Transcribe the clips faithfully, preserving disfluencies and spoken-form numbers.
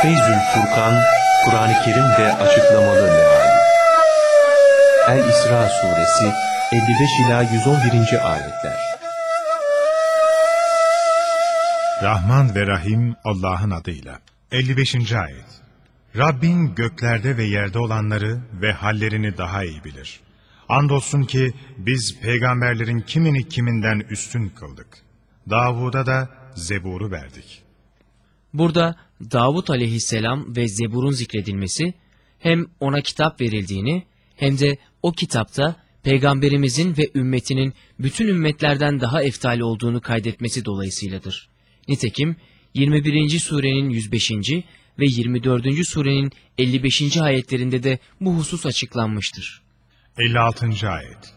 Feyzül Furkan, Kur'an-ı Kerim'de açıklamalı meali. El-İsra suresi elli beş ila yüz on birinci ayetler. Rahman ve Rahim Allah'ın adıyla. elli beşinci ayet. Rabbin göklerde ve yerde olanları ve hallerini daha iyi bilir. Andolsun ki biz peygamberlerin kimini kiminden üstün kıldık. Davud'a da Zebur'u verdik. Burada Davud aleyhisselam ve Zebur'un zikredilmesi, hem ona kitap verildiğini hem de o kitapta peygamberimizin ve ümmetinin bütün ümmetlerden daha eftali olduğunu kaydetmesi dolayısıyladır. Nitekim yirmi birinci surenin yüz beşinci ve yirmi dördüncü surenin elli beşinci ayetlerinde de bu husus açıklanmıştır. elli altıncı ayet.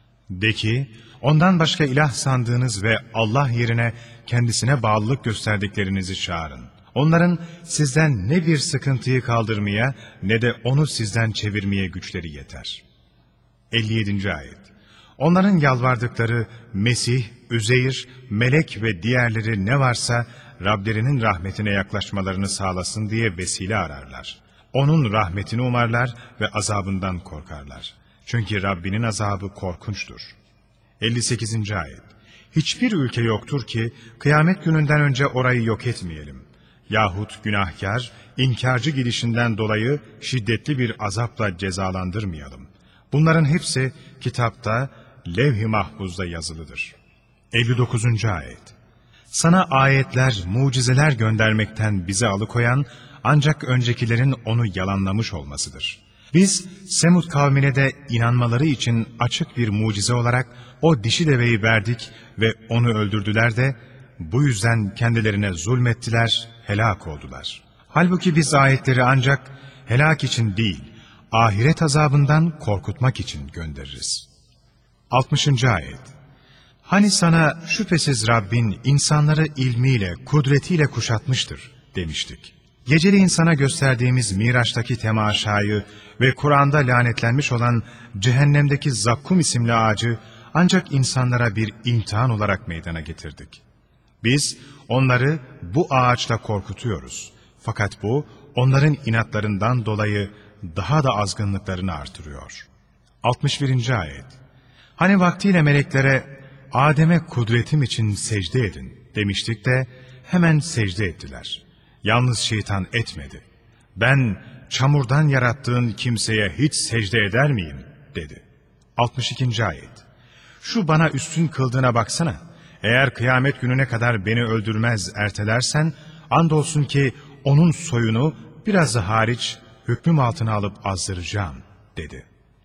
De ki, ondan başka ilah sandığınız ve Allah yerine kendisine bağlılık gösterdiklerinizi çağırın. Onların sizden ne bir sıkıntıyı kaldırmaya ne de onu sizden çevirmeye güçleri yeter. elli yedinci ayet. Onların yalvardıkları Mesih, Üzeyr, melek ve diğerleri ne varsa Rablerinin rahmetine yaklaşmalarını sağlasın diye vesile ararlar. Onun rahmetini umarlar ve azabından korkarlar. Çünkü Rabbinin azabı korkunçtur. elli sekizinci ayet. Hiçbir ülke yoktur ki kıyamet gününden önce orayı yok etmeyelim. Yahut günahkar, inkarcı gidişinden dolayı şiddetli bir azapla cezalandırmayalım. Bunların hepsi kitapta, levh-i mahfuzda yazılıdır. elli dokuzuncu ayet. Sana ayetler, mucizeler göndermekten bizi alıkoyan, ancak öncekilerin onu yalanlamış olmasıdır. Biz Semud kavmine de inanmaları için açık bir mucize olarak o dişi deveyi verdik ve onu öldürdüler de bu yüzden kendilerine zulmettiler, helak oldular. Halbuki biz ayetleri ancak helak için değil, ahiret azabından korkutmak için göndeririz. altmışıncı ayet. Hani sana şüphesiz Rabbin insanları ilmiyle, kudretiyle kuşatmıştır demiştik. Geceleyin sana gösterdiğimiz Miraç'taki temaşayı ve Kur'an'da lanetlenmiş olan cehennemdeki Zakkum isimli ağacı ancak insanlara bir imtihan olarak meydana getirdik. Biz onları bu ağaçla korkutuyoruz. Fakat bu onların inatlarından dolayı daha da azgınlıklarını artırıyor. altmış birinci ayet. Hani vaktiyle meleklere Adem'e kudretim için secde edin demiştik de hemen secde ettiler. Yalnız şeytan etmedi. Ben çamurdan yarattığın kimseye hiç secde eder miyim dedi. altmış ikinci ayet. Şu bana üstün kıldığına baksana. Eğer kıyamet gününe kadar beni öldürmez ertelersen andolsun ki onun soyunu biraz da hariç hükmüm altına alıp azdıracağım dedi.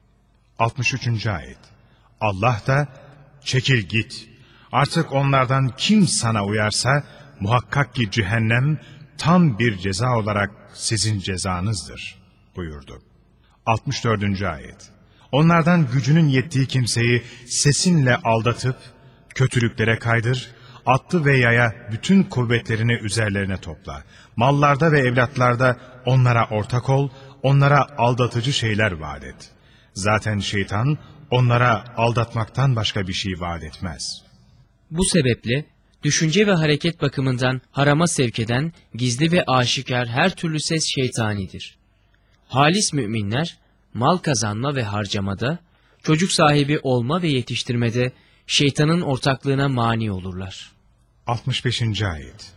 altmış üçüncü ayet. Allah da çekil git. Artık onlardan kim sana uyarsa muhakkak ki cehennem tam bir ceza olarak sizin cezanızdır buyurdu. altmış dördüncü ayet. Onlardan gücünün yettiği kimseyi sesinle aldatıp kötülüklere kaydır, atlı ve yaya bütün kuvvetlerini üzerlerine topla. Mallarda ve evlatlarda onlara ortak ol, onlara aldatıcı şeyler vaat et. Zaten şeytan onlara aldatmaktan başka bir şey vaat etmez. Bu sebeple düşünce ve hareket bakımından harama sevk eden gizli ve aşikar her türlü ses şeytanidir. Halis müminler mal kazanma ve harcamada, çocuk sahibi olma ve yetiştirmede şeytanın ortaklığına mani olurlar. altmış beşinci ayet.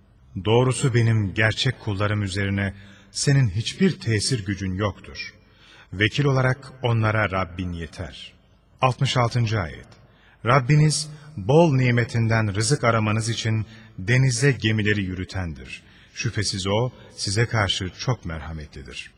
Doğrusu benim gerçek kullarım üzerine senin hiçbir tesir gücün yoktur. Vekil olarak onlara Rabbin yeter. altmış altıncı ayet. Rabbiniz bol nimetinden rızık aramanız için denizde gemileri yürütendir. Şüphesiz o size karşı çok merhametlidir.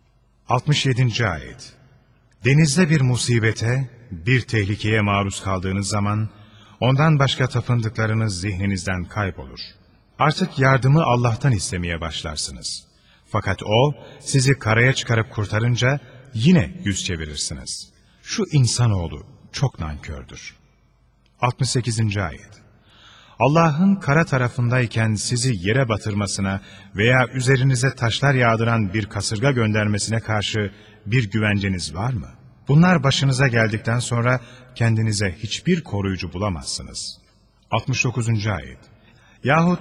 altmış yedinci ayet. Denizde bir musibete, bir tehlikeye maruz kaldığınız zaman ondan başka tapındıklarınız zihninizden kaybolur. Artık yardımı Allah'tan istemeye başlarsınız. Fakat o sizi karaya çıkarıp kurtarınca yine yüz çevirirsiniz. Şu insanoğlu çok nankördür. altmış sekizinci ayet. Allah'ın kara tarafındayken sizi yere batırmasına veya üzerinize taşlar yağdıran bir kasırga göndermesine karşı bir güvenceniz var mı? Bunlar başınıza geldikten sonra kendinize hiçbir koruyucu bulamazsınız. altmış dokuzuncu ayet. Yahut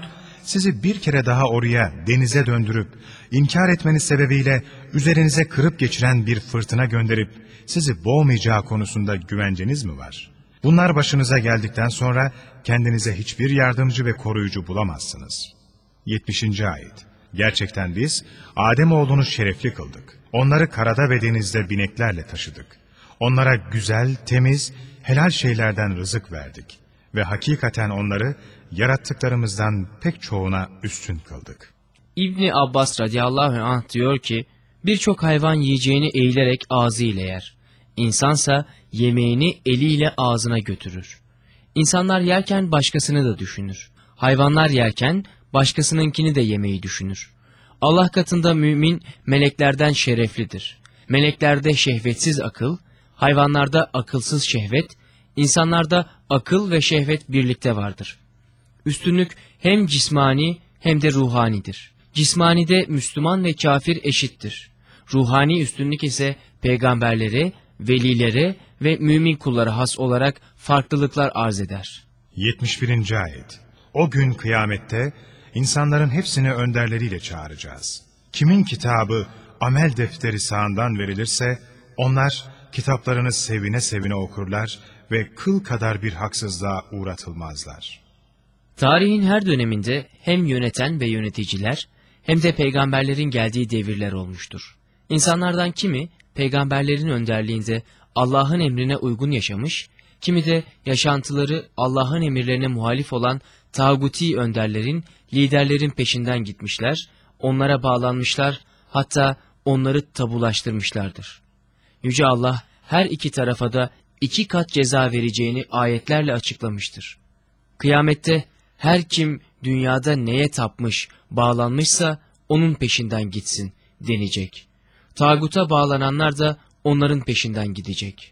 sizi bir kere daha oraya, denize döndürüp, inkar etmeniz sebebiyle üzerinize kırıp geçiren bir fırtına gönderip, sizi boğmayacağı konusunda güvenceniz mi var? Bunlar başınıza geldikten sonra kendinize hiçbir yardımcı ve koruyucu bulamazsınız. yetmişinci ayet. Gerçekten biz Ademoğlunu şerefli kıldık. Onları karada ve denizde bineklerle taşıdık. Onlara güzel, temiz, helal şeylerden rızık verdik. Ve hakikaten onları yarattıklarımızdan pek çoğuna üstün kıldık. İbni Abbas radıyallahu anh diyor ki, birçok hayvan yiyeceğini eğilerek ağzıyla yer. İnsansa yemeğini eliyle ağzına götürür. İnsanlar yerken başkasını da düşünür. Hayvanlar yerken başkasınınkini de yemeyi düşünür. Allah katında mümin meleklerden şereflidir. Meleklerde şehvetsiz akıl, hayvanlarda akılsız şehvet, insanlarda akıl ve şehvet birlikte vardır. Üstünlük hem cismani hem de ruhanidir. Cismanide Müslüman ve kafir eşittir. Ruhani üstünlük ise peygamberlere, velilere ve mümin kullara has olarak farklılıklar arz eder. yetmiş birinci ayet. O gün kıyamette insanların hepsini önderleriyle çağıracağız. Kimin kitabı, amel defteri sağından verilirse, onlar kitaplarını sevine sevine okurlar ve kıl kadar bir haksızlığa uğratılmazlar. Tarihin her döneminde hem yöneten ve yöneticiler hem de peygamberlerin geldiği devirler olmuştur. İnsanlardan kimi peygamberlerin önderliğinde Allah'ın emrine uygun yaşamış, kimi de yaşantıları Allah'ın emirlerine muhalif olan tağuti önderlerin, liderlerin peşinden gitmişler, onlara bağlanmışlar, hatta onları tabulaştırmışlardır. Yüce Allah her iki tarafa da iki kat ceza vereceğini ayetlerle açıklamıştır. Kıyamette her kim dünyada neye tapmış, bağlanmışsa onun peşinden gitsin denecek. Tağuta bağlananlar da onların peşinden gidecek.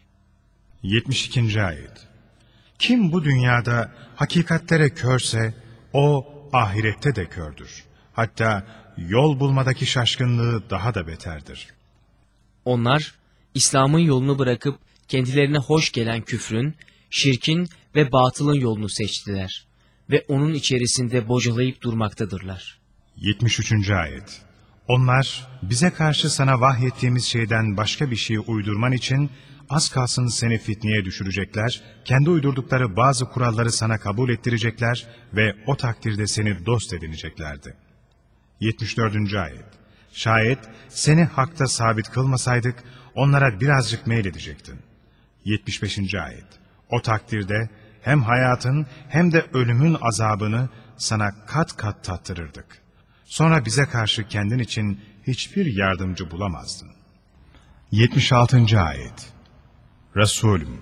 yetmiş ikinci ayet. Kim bu dünyada hakikatlere körse, o ahirette de kördür. Hatta yol bulmadaki şaşkınlığı daha da beterdir. Onlar, İslam'ın yolunu bırakıp kendilerine hoş gelen küfrün, şirkin ve batılın yolunu seçtiler ve onun içerisinde bocalayıp durmaktadırlar. yetmiş üçüncü ayet. Onlar bize karşı sana vahyettiğimiz şeyden başka bir şey uydurman için az kalsın seni fitneye düşürecekler, kendi uydurdukları bazı kuralları sana kabul ettirecekler ve o takdirde seni dost edineceklerdi. yetmiş dördüncü ayet. Şayet seni hakta sabit kılmasaydık onlara birazcık meyledecektin. yetmiş beşinci ayet. O takdirde hem hayatın hem de ölümün azabını sana kat kat tattırırdık. Sonra bize karşı kendin için hiçbir yardımcı bulamazdın. yetmiş altıncı ayet. Resulüm,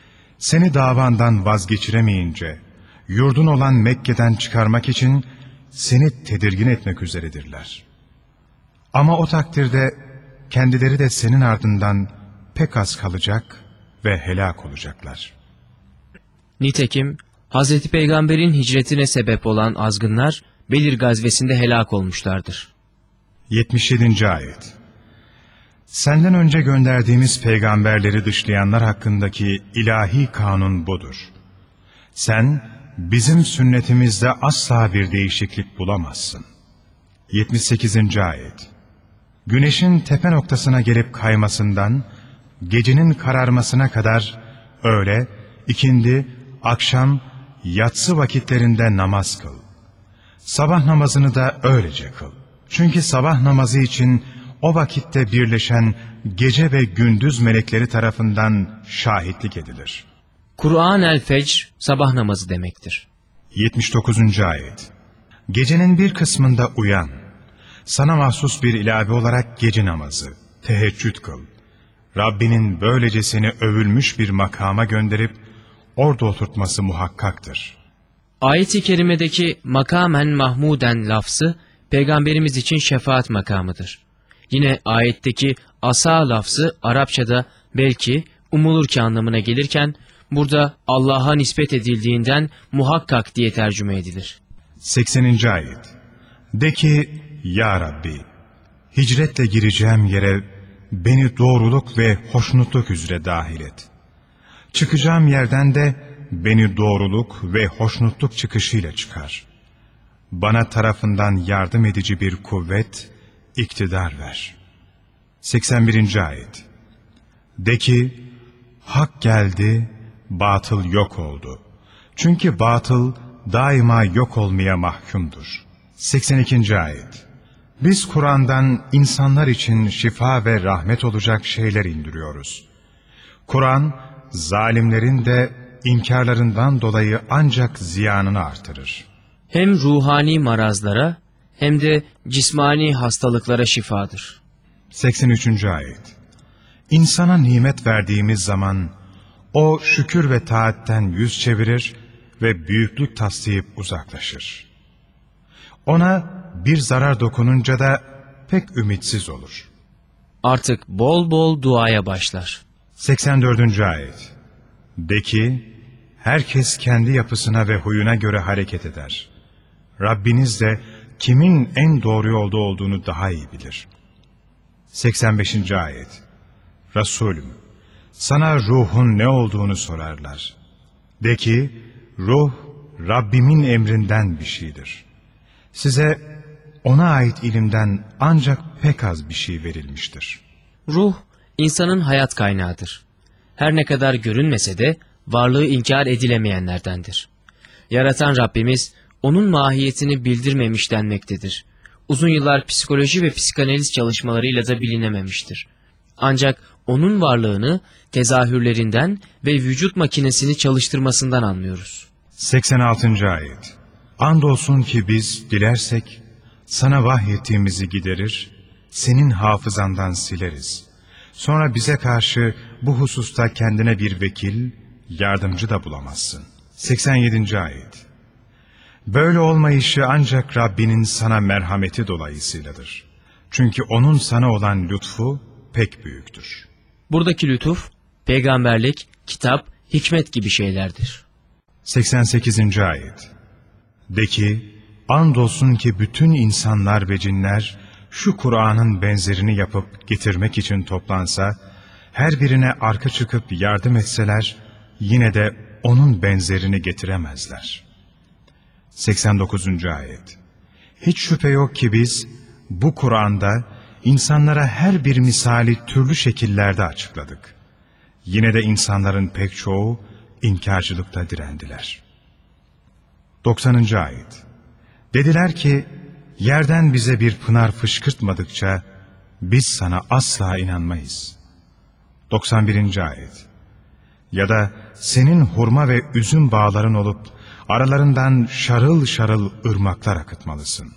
seni davandan vazgeçiremeyince, yurdun olan Mekke'den çıkarmak için seni tedirgin etmek üzeredirler. Ama o takdirde kendileri de senin ardından pek az kalacak ve helak olacaklar. Nitekim Hazreti Peygamber'in hicretine sebep olan azgınlar Belir gazvesinde helak olmuşlardır. yetmiş yedinci ayet. Senden önce gönderdiğimiz peygamberleri dışlayanlar hakkındaki ilahi kanun budur. Sen bizim sünnetimizde asla bir değişiklik bulamazsın. yetmiş sekizinci ayet. Güneşin tepe noktasına gelip kaymasından, gecenin kararmasına kadar öğle, ikindi, akşam, yatsı vakitlerinde namaz kıl. Sabah namazını da öylece kıl. Çünkü sabah namazı için o vakitte birleşen gece ve gündüz melekleri tarafından şahitlik edilir. Kur'an el-Fecr sabah namazı demektir. yetmiş dokuzuncu ayet. Gecenin bir kısmında uyan. Sana mahsus bir ilave olarak gece namazı, teheccüd kıl. Rabbinin böylece seni övülmüş bir makama gönderip orada oturtması muhakkaktır. Ayet-i kerimedeki makamen mahmuden lafzı peygamberimiz için şefaat makamıdır. Yine ayetteki asa lafzı Arapçada belki, umulur ki anlamına gelirken burada Allah'a nispet edildiğinden muhakkak diye tercüme edilir. sekseninci ayet. De ki, Ya Rabbi, hicretle gireceğim yere beni doğruluk ve hoşnutluk üzere dahil et. Çıkacağım yerden de beni doğruluk ve hoşnutluk çıkışıyla çıkar. bana tarafından yardım edici bir kuvvet, iktidar ver. seksen birinci ayet. De ki, hak geldi, batıl yok oldu. Çünkü batıl daima yok olmaya mahkumdur. seksen ikinci ayet. Biz Kur'an'dan insanlar için şifa ve rahmet olacak şeyler indiriyoruz. Kur'an, zalimlerin de inkarlarından dolayı ancak ziyanını artırır. Hem ruhani marazlara hem de cismani hastalıklara şifadır. seksen üçüncü ayet. İnsana nimet verdiğimiz zaman o şükür ve taatten yüz çevirir ve büyüklük taslayıp uzaklaşır. Ona bir zarar dokununca da pek ümitsiz olur. Artık bol bol duaya başlar. seksen dördüncü ayet. De ki, herkes kendi yapısına ve huyuna göre hareket eder. Rabbiniz de kimin en doğru yolda olduğunu daha iyi bilir. seksen beşinci ayet. Resulüm, sana ruhun ne olduğunu sorarlar. De ki, ruh Rabbimin emrinden bir şeydir. Size ona ait ilimden ancak pek az bir şey verilmiştir. Ruh, insanın hayat kaynağıdır. Her ne kadar görünmese de varlığı inkar edilemeyenlerdendir. Yaratan Rabbimiz, onun mahiyetini bildirmemiş denmektedir. Uzun yıllar psikoloji ve psikanaliz çalışmalarıyla da bilinememiştir. Ancak onun varlığını tezahürlerinden ve vücut makinesini çalıştırmasından anlıyoruz. seksen altıncı ayet. Andolsun ki biz dilersek sana vahyettiğimizi giderir, senin hafızandan sileriz. Sonra bize karşı bu hususta kendine bir vekil, yardımcı da bulamazsın. seksen yedinci ayet. Böyle olmayışı ancak Rabbinin sana merhameti dolayısıyladır. Çünkü onun sana olan lütfu pek büyüktür. Buradaki lütuf, peygamberlik, kitap, hikmet gibi şeylerdir. seksen sekizinci ayet. De ki, andolsun ki bütün insanlar ve cinler şu Kur'an'ın benzerini yapıp getirmek için toplansa, her birine arka çıkıp yardım etseler, yine de onun benzerini getiremezler. seksen dokuzuncu ayet. Hiç şüphe yok ki biz bu Kur'an'da insanlara her bir misali türlü şekillerde açıkladık. Yine de insanların pek çoğu inkarcılıkta direndiler. doksanıncı ayet. Dediler ki, yerden bize bir pınar fışkırtmadıkça biz sana asla inanmayız. doksan birinci ayet. Ya da senin hurma ve üzüm bağların olup aralarından şarıl şarıl ırmaklar akıtmalısın.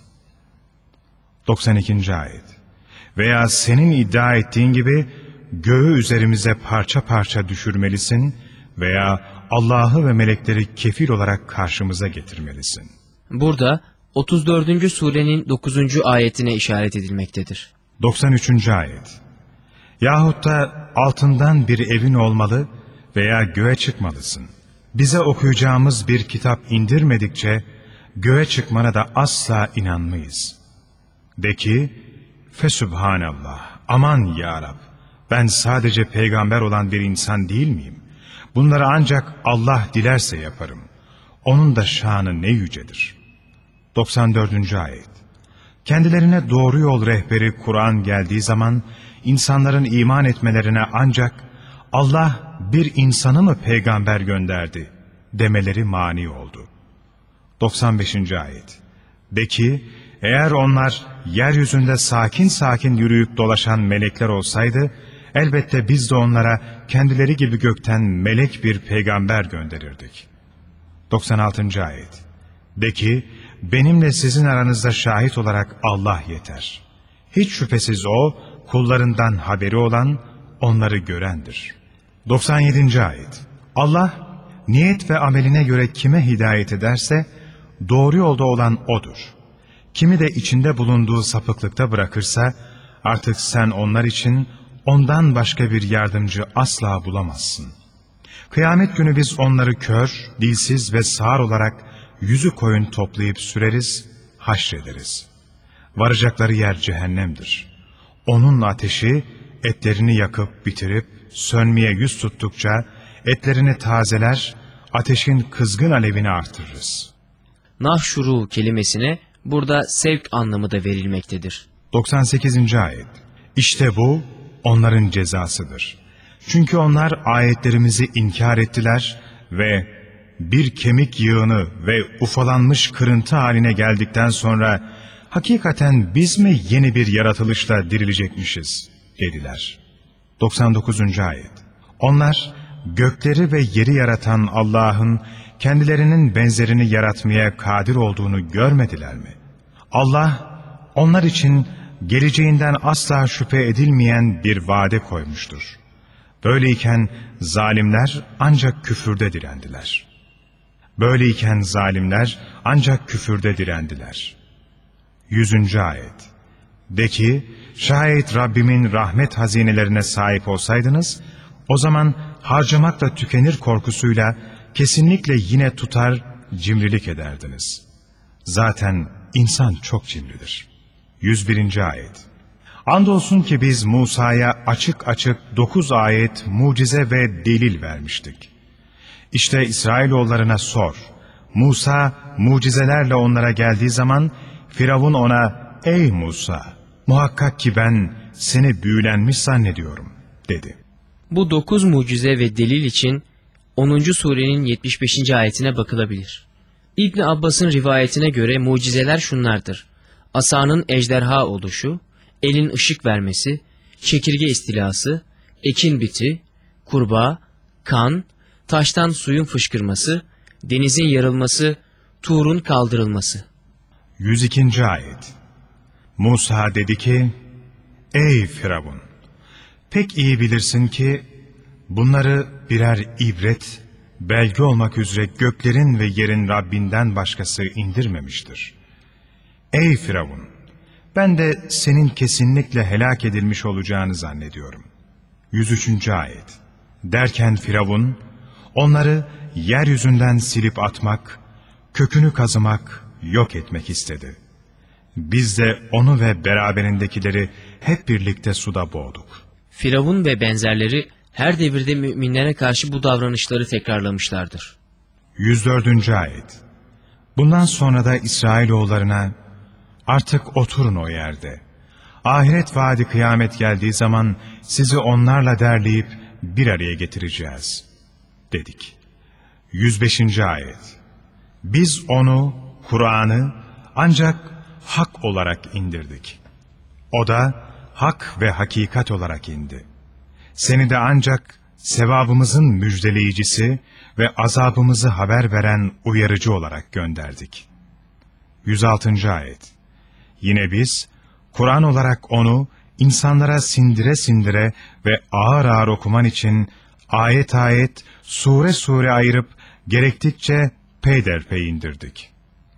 doksan ikinci ayet. Veya senin iddia ettiğin gibi göğü üzerimize parça parça düşürmelisin veya Allah'ı ve melekleri kefil olarak karşımıza getirmelisin. Burada otuz dördüncü surenin dokuzuncu ayetine işaret edilmektedir. doksan üçüncü ayet. Yahut da altından bir evin olmalı veya göğe çıkmalısın. Bize okuyacağımız bir kitap indirmedikçe göğe çıkmana da asla inanmayız. De ki, Fesübhanallah, aman ya Rab, ben sadece peygamber olan bir insan değil miyim? Bunları ancak Allah dilerse yaparım. Onun da şanı ne yücedir. doksan dördüncü ayet. Kendilerine doğru yol rehberi Kur'an geldiği zaman insanların iman etmelerine ancak Allah bir insanı mı peygamber gönderdi demeleri mani oldu. doksan beşinci ayet. De ki, eğer onlar yeryüzünde sakin sakin yürüyüp dolaşan melekler olsaydı, elbette biz de onlara kendileri gibi gökten melek bir peygamber gönderirdik. doksan altıncı ayet. De ki, benimle sizin aranızda şahit olarak Allah yeter. Hiç şüphesiz O, kullarından haberi olan, onları görendir. doksan yedinci ayet. Allah, niyet ve ameline göre kime hidayet ederse, doğru yolda olan O'dur. Kimi de içinde bulunduğu sapıklıkta bırakırsa, artık sen onlar için ondan başka bir yardımcı asla bulamazsın. Kıyamet günü biz onları kör, dilsiz ve sağır olarak yüzü koyun toplayıp süreriz, haşrederiz. Varacakları yer cehennemdir. Onun ateşi etlerini yakıp bitirip sönmeye yüz tuttukça etlerini tazeler, ateşin kızgın alevini artırırız. Nahşuru kelimesine burada sevk anlamı da verilmektedir. doksan sekizinci ayet. İşte bu onların cezasıdır. Çünkü onlar ayetlerimizi inkar ettiler ve bir kemik yığını ve ufalanmış kırıntı haline geldikten sonra hakikaten biz mi yeni bir yaratılışla dirilecekmişiz dediler. doksan dokuzuncu ayet. Onlar gökleri ve yeri yaratan Allah'ın kendilerinin benzerini yaratmaya kadir olduğunu görmediler mi? Allah onlar için geleceğinden asla şüphe edilmeyen bir vade koymuştur. Böyleyken zalimler ancak küfürde direndiler. Böyleyken zalimler ancak küfürde direndiler. Yüzüncü ayet. De ki, şayet Rabbimin rahmet hazinelerine sahip olsaydınız, o zaman harcamakla tükenir korkusuyla kesinlikle yine tutar, cimrilik ederdiniz. Zaten insan çok cimridir. yüz birinci ayet. Andolsun ki biz Musa'ya açık açık dokuz ayet, mucize ve delil vermiştik. İşte İsrailoğullarına sor. Musa mucizelerle onlara geldiği zaman Firavun ona, ''Ey Musa, muhakkak ki ben seni büyülenmiş zannediyorum.'' dedi. Bu dokuz mucize ve delil için onuncu surenin yetmiş beşinci ayetine bakılabilir. İbn Abbas'ın rivayetine göre mucizeler şunlardır: asanın ejderha oluşu, elin ışık vermesi, çekirge istilası, ekin biti, kurbağa, kan, taştan suyun fışkırması, denizin yarılması, Tur'un kaldırılması. yüz ikinci ayet. Musa dedi ki, ''Ey Firavun, pek iyi bilirsin ki bunları birer ibret, belge olmak üzere göklerin ve yerin Rabbinden başkası indirmemiştir. Ey Firavun, ben de senin kesinlikle helak edilmiş olacağını zannediyorum.'' yüz üçüncü ayet. Derken Firavun, onları yeryüzünden silip atmak, kökünü kazımak, yok etmek istedi. Biz de onu ve beraberindekileri hep birlikte suda boğduk. Firavun ve benzerleri her devirde müminlere karşı bu davranışları tekrarlamışlardır. yüz dördüncü ayet. Bundan sonra da İsrailoğullarına, artık oturun o yerde. Ahiret vaadi kıyamet geldiği zaman sizi onlarla derleyip bir araya getireceğiz dedik. yüz beşinci ayet. Biz onu, Kur'an'ı ancak hak olarak indirdik. O da hak ve hakikat olarak indi. Seni de ancak sevabımızın müjdeleyicisi ve azabımızı haber veren uyarıcı olarak gönderdik. yüz altıncı ayet. Yine biz, Kur'an olarak onu insanlara sindire sindire ve ağır ağır okuman için ayet ayet, sure sure ayırıp gerektikçe peyderpey indirdik.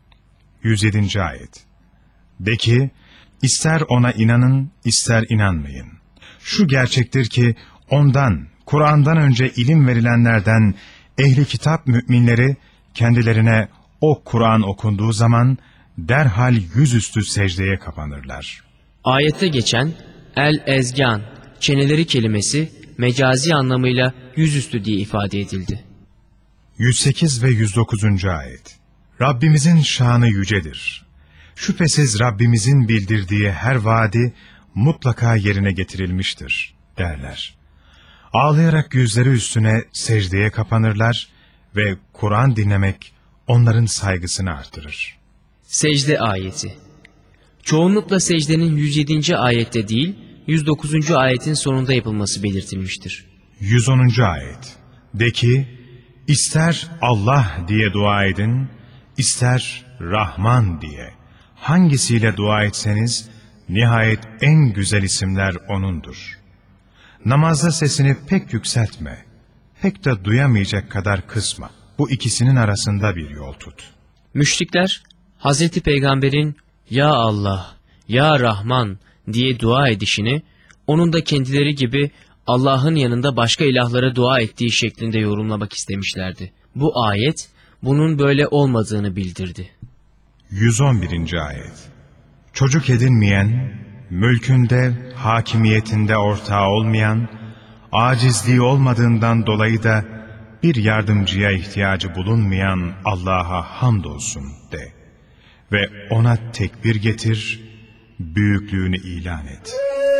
yüz yedinci ayet. De ki, ister ona inanın, ister inanmayın. Şu gerçektir ki, ondan, Kur'an'dan önce ilim verilenlerden ehli kitap müminleri kendilerine o Kur'an okunduğu zaman derhal yüzüstü secdeye kapanırlar. Ayette geçen el-ezgan, çeneleri kelimesi mecazi anlamıyla yüzüstü diye ifade edildi. yüz sekiz ve yüz dokuzuncu ayet. Rabbimizin şanı yücedir. Şüphesiz Rabbimizin bildirdiği her vaadi mutlaka yerine getirilmiştir derler. Ağlayarak yüzleri üstüne secdeye kapanırlar ve Kur'an dinlemek onların saygısını artırır. Secde ayeti. Çoğunlukla secdenin yüz yedinci ayette değil, yüz dokuzuncu ayetin sonunda yapılması belirtilmiştir. yüz onuncu ayet. De ki, ister Allah diye dua edin, ister Rahman diye. Hangisiyle dua etseniz, nihayet en güzel isimler O'nundur. Namazda sesini pek yükseltme, pek de duyamayacak kadar kısma. Bu ikisinin arasında bir yol tut. Müşrikler, Hazreti Peygamber'in "Ya Allah, Ya Rahman" diye dua edişini, onun da kendileri gibi Allah'ın yanında başka ilahlara dua ettiği şeklinde yorumlamak istemişlerdi. Bu ayet, bunun böyle olmadığını bildirdi. yüz on birinci ayet. Çocuk edinmeyen, mülkünde, hakimiyetinde ortağı olmayan, acizliği olmadığından dolayı da bir yardımcıya ihtiyacı bulunmayan Allah'a hamdolsun de. ve ona tekbir getir, büyüklüğünü ilan et.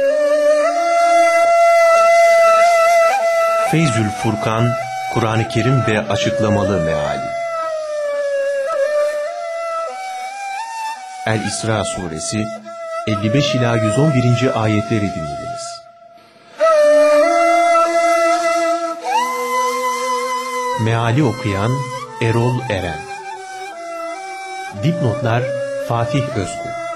Feyzül Furkan, Kur'an-ı Kerim ve açıklamalı meali. El-İsra suresi elli beş ila yüz on birinci ayetleri dinlediniz. Meali okuyan Erol Eren. Dipnotlar Fatih Özkul.